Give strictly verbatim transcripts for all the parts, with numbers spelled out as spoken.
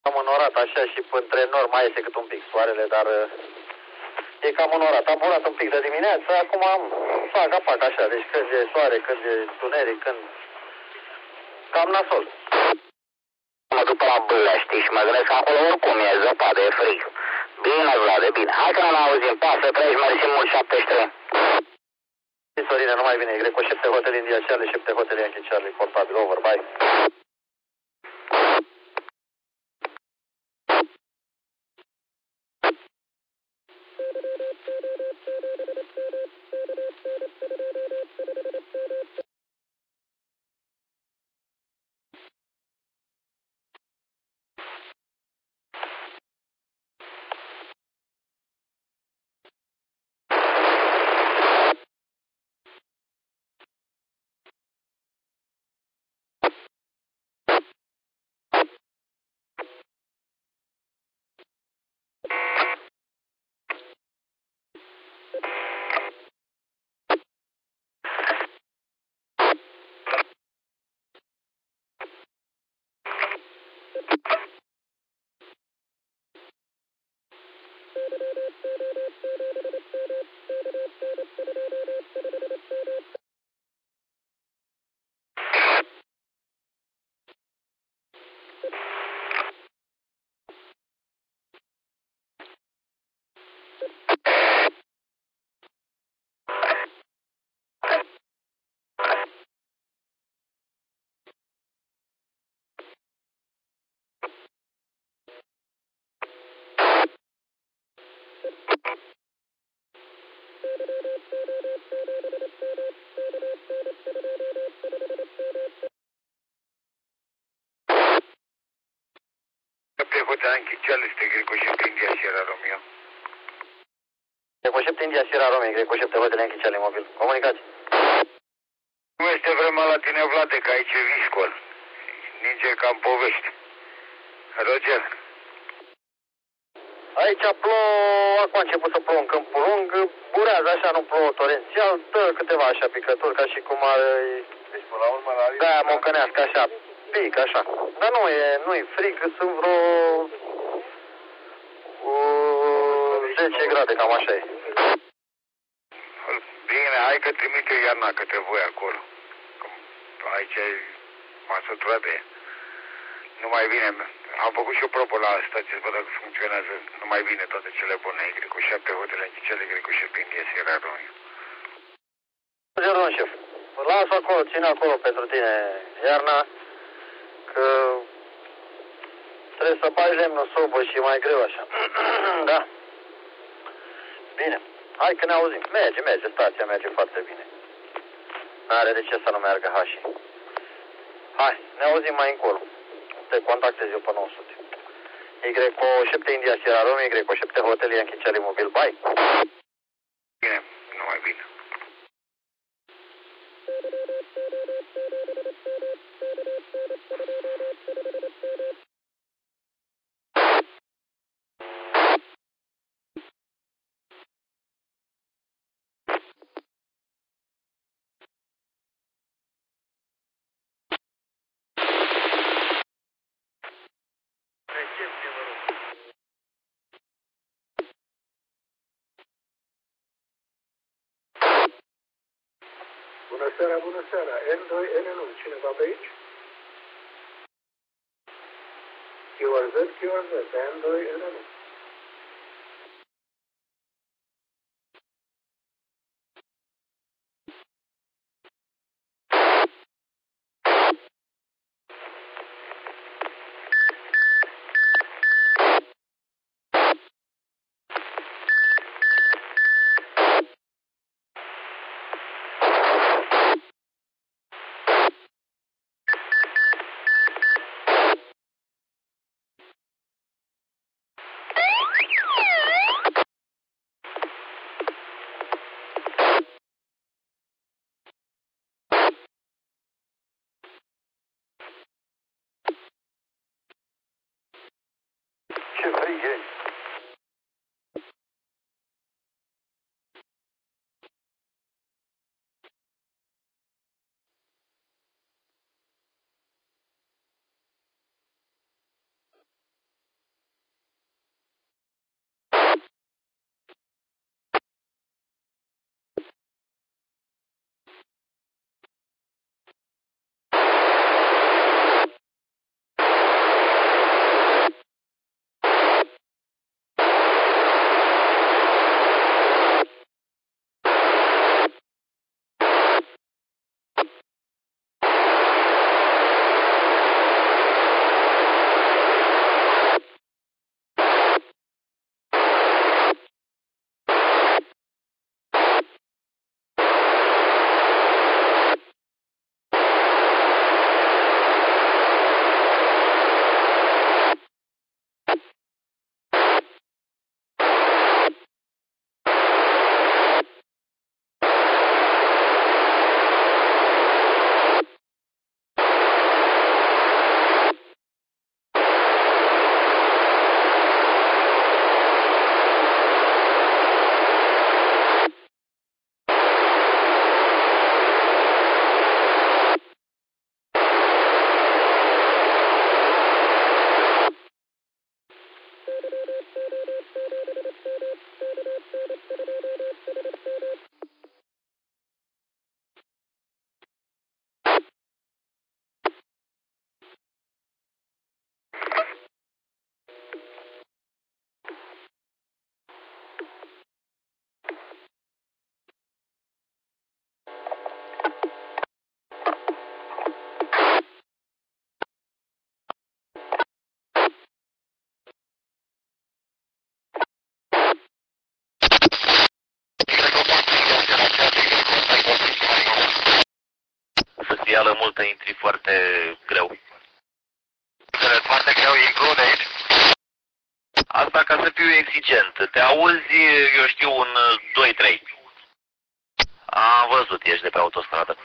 Am înorat așa și între nori mai iese cât un pic soarele, dar e cam înorat. Am urat un pic de dimineață, acum am fac apac așa, deci când e soare, când e tuneric, când... Cam nasol. Mă duc pe la Bâlea, știi, și mă gândesc că acolo oricum e zăpadă, e frig. Bine, Vlade, bine. Hai că ne auzim. Pa, să treci, mersi mult, șaptezeci și trei. Sorine, nu mai vine, Greco, șepte Hotel India Charlie, șepte Hotel Yankee Charlie, portabil, over, bye. Hotel Yankee Charlie, este Greco șepte India Sierra Romeo. Greco șepte India Sierra Romeo, Greco șepte Hotel Yankee Charlie mobil. Comunicați. Nu este vremea la tine, Vlade, că aici e viscol. Ninge cam povești. Roger. Aici plouă, acum a început să plouă în Câmpul Lung, burează așa, nu plouă torențial, dă câteva așa picături, ca și cum ar... Deci până la urmă la Da, mocănească așa, pic așa. Dar nu e, nu e frig, sunt vreo... Uh, zece grade, cam așa e. Bine, hai că trimite iarna către voi acolo. Aici e m-a săturat de ea. Nu mai vine. Am făcut și o probă la stație, să văd dacă funcționează. Nu mai vine toate cele bune. Greco șapte Hotel Yankee Charlie, Greco șepte India Sierra Romeo. German șef, las acolo, ține acolo pentru tine iarna, că trebuie să bagi lemnul sobă și mai greu așa. Da. Bine. Hai că ne auzim. Merge, merge, stația merge foarte bine. N-are de ce să nu meargă hașii. Hai, ne auzim mai încolo. Te contactez eu pe nouă sute. Y șapte India Sierra Romeo, Y șapte Hotel Yankee Charlie mobil, bye. Bine, nu mai bine. Bună seara, bună seara. N doi N unu, cineva pe aici? Q R Z, Q R Z, N doi N unu. materială multă, intri foarte greu. Foarte greu intru de aici? Asta ca să fiu exigent. Te auzi, eu știu, un doi trei. Am văzut, ești de pe autostradă.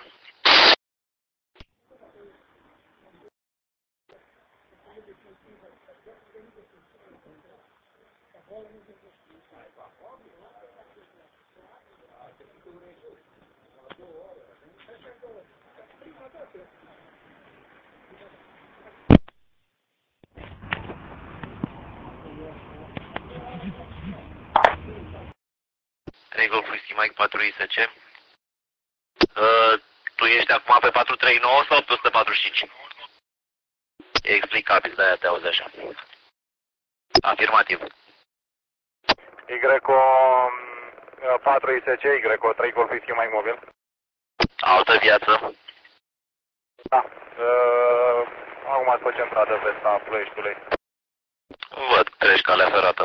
trei Golf Whisky Mike patru I S C. Uh, tu ești acum pe patru trei nouă sau pe o sută patruzeci și cinci? E explicabil, de-aia te auzi așa. Afirmativ. Y patru I S C, Y trei Golf Whisky Mike mobil. Altă viață. Da. Uh, acum ați făcut centrată vesta Ploieștiului. Văd, treci calea ferată.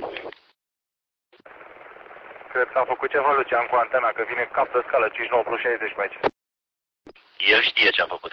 Cred că a făcut ceva Lucian cu antena, că vine cap de scală cincizeci și nouă plus șaizeci pe aici. El știe ce a făcut.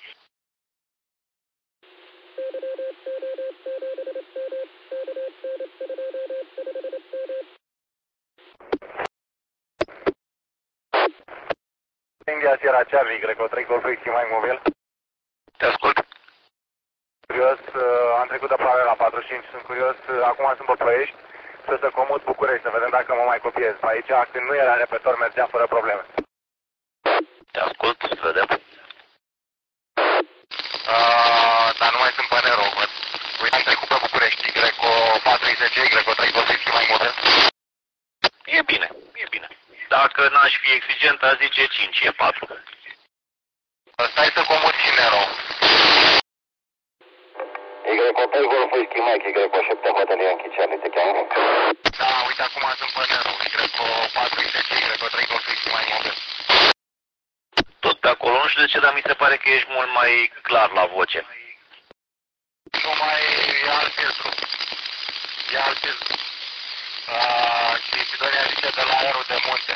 India Sierra Charlie, Y trei Golf Whisky Mike mobil. Te ascult. Curios, uh, am trecut de aproape la patruzeci și cinci, sunt curios, uh, acum sunt pe Ploiești, să să comut București, să vedem dacă mă mai copiez. Pe aici, când nu era repetor, mergea fără probleme. Te ascult, să vedem. Uh, dar nu mai sunt pe Nero, văd. Uite, am trecut pe București, Y patru I S C, Y trei Golf Whisky Mike mobil. E bine, e bine. Dacă n-aș fi exigent, aș zice cinci, e patru. Stai să comut și Nero. Y trei Golf Whisky Mike, Y șapte Hotel Yankee Charlie, te cheamă? Da, uite, acum sunt pe Nero, Y patru I S C, Y trei Golf Whisky Mike mobil. Tot pe acolo, nu știu de ce, dar mi se pare că ești mult mai clar la voce. Nu mai e alt filtru. E alt filtru. Uh, și Sidonia zice de la aerul de munte.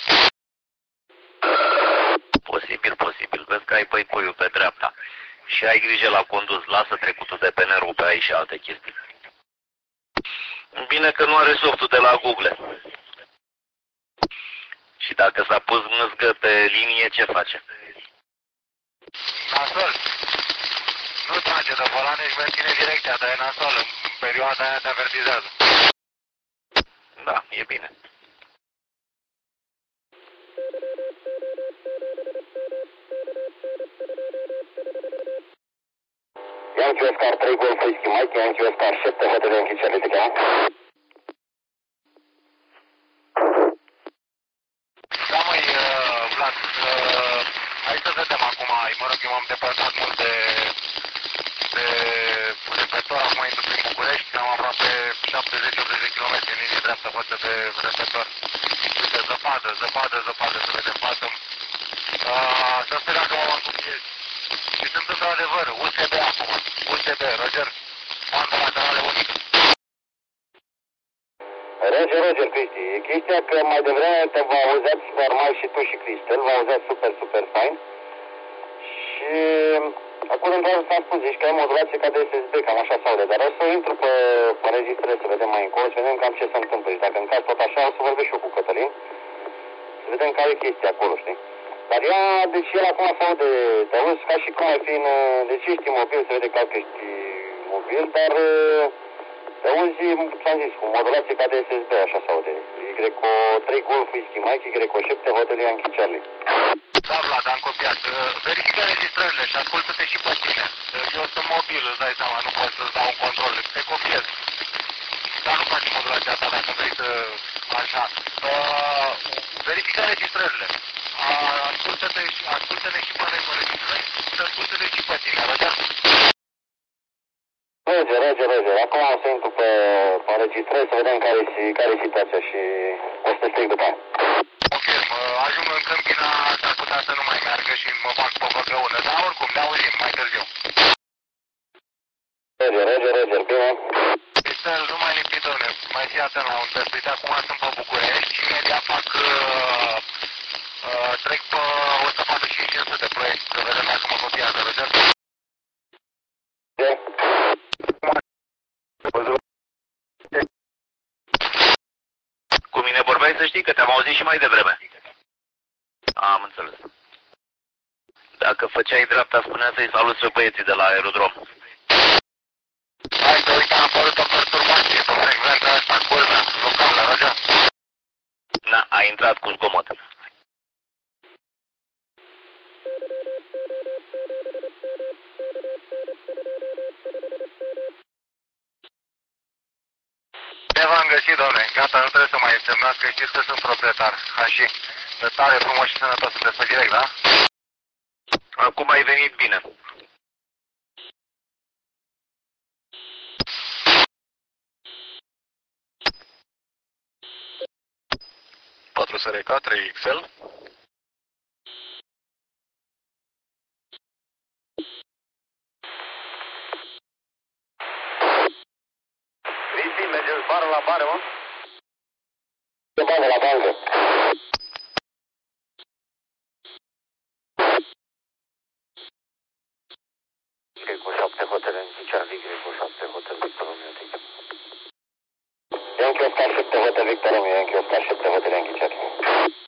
Posibil, posibil. Vezi că ai păicoiul pe dreapta. Și ai grijă la condus. Lasă trecutul de pe nerul pe aici și alte chestii. Bine că nu are softul de la Google. Și dacă s-a pus mâzgă pe linie, ce face? Nasol. Nu trage de volan, nici menține direcția, dar e nasol. În perioada aia te avertizează. Da, e bine. Yankee Oscar trei Golf Whisky Mike, Yankee Oscar șapte Hotel Yankee Charlie, te cheamă? Da, măi, uh, Vlad, uh, hai să vedem acum, mă rog, eu m-am depărtat mult de, de repetor, acum intru prin București, am aproape șaptezeci optzeci de kilometri în linie dreaptă față de repetor. Uite, zăpadă, zăpadă, zăpadă, să vedem față. Uh, să sper dacă mă mă copiez. Și sunt într-adevăr, U S B acum, U S B, Roger, bandă laterală unică. Roger, Roger, Cristi. E chestia că mai devreme te vă auzeați normal și tu și Cristel, vă auzeați super, super fain. Și acolo doar s-a spus, zici că ai modulație ca de S S B, cam așa sau de, dar o să intru pe, pe registrare să vedem mai încolo, să vedem cam ce se întâmplă. Și dacă în caz tot așa, o să vorbesc și eu cu Cătălin, să vedem care e chestia acolo, știi? Dar ea, deci el acum se aude, te auzi ca și cum ai fi în, deci ești mobil, se vede ca că ești mobil, dar te auzi, ți-am zis, cu modulație ca de S S B, așa se aude. Y trei Golf Whisky Mike, Y șapte Hotel Yankee Charlie. Da, Vlad, am copiat. Verifică registrările și ascultă-te și pe tine. Eu sunt mobil, îți dai seama, nu pot să-ți dau un control, te copiez. Dar nu faci modulația ta dacă vrei să... așa. Uh, verifică registrările. Uh, ascultă-te și, ascultă-ne și pe noi pe registrări, și ascultă-te și pe tine, Roger? Roger, Roger, Roger. Acum o să intru pe, pe înregistrări să vedem care e care situația și o să te stric după aia. Ok, mă ajung în Câmpina, s-ar putea să nu mai meargă și mă fac pe Băgăună, dar oricum ne auzim mai târziu. Roger, Roger, Roger, bine. Cristel, nu mai lipsi, domne, mai fii atent la un test. Uite, acum sunt pe București și imediat fac, uh, uh, trec pe o sută patruzeci și cinci de proiect, să vedem dacă mă copiază. să știi că te-am auzit și mai devreme. Am înțeles. Dacă făceai dreapta, spunea să-i salut pe băieții de la aerodrom. Hai să uite, am apărut o perturbație pe frecvența asta, culmea, lucrăm la radio. Na, a intrat cu zgomot. Ce v-am găsit, domne? Gata, nu trebuie să mai însemnați, că știți că sunt proprietar. Ha, și de tare frumos și sănătos, sunteți pe direct, da? Acum ai venit bine. patru S R K, trei X L. Cristi, mergeți bară la bară, mă? De bandă la bandă. Cu șapte hotele în Charlie, cu șapte hotele Victor Romeo, ticket. Yankee Oscar șapte Hotel Victor Romeo, Yankee Oscar șapte Hotel Yankee Charlie.